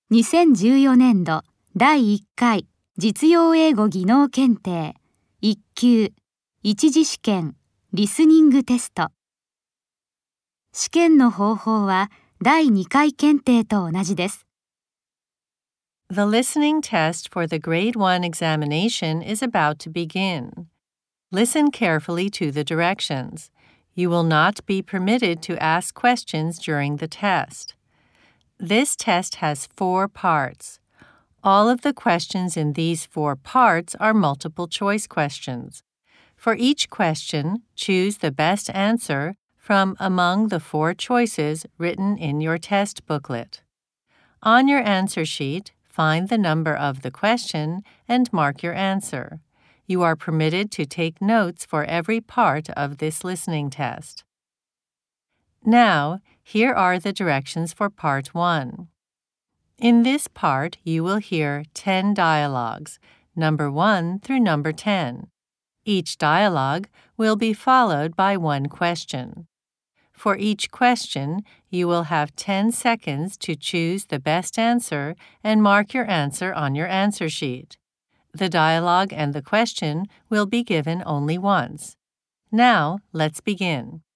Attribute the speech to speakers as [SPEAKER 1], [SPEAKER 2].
[SPEAKER 1] 2014年度第1回実用英語技能検定1級一次試験リスニングテスト。試験の方法は第2回検定と同じです。
[SPEAKER 2] The listening test for the Grade 1 examination is about to begin. Listen carefully to the directions. You will not be permitted to ask questions during the test. This test has 4 parts. All of the questions in these 4 parts are multiple choice questions. For each question, choose the best answer from among the 4 choices written in your test booklet. On your answer sheet, find the number of the question and mark your answer. You are permitted to take notes for every part of this listening test. Now, here are the directions for Part 1. In this part, you will hear 10 dialogues, number 1 through number 10. Each dialogue will be followed by one question. For each question, you will have 10 seconds to choose the best answer and mark your answer on your answer sheet. The dialogue and the question will be given only once. Now, let's begin.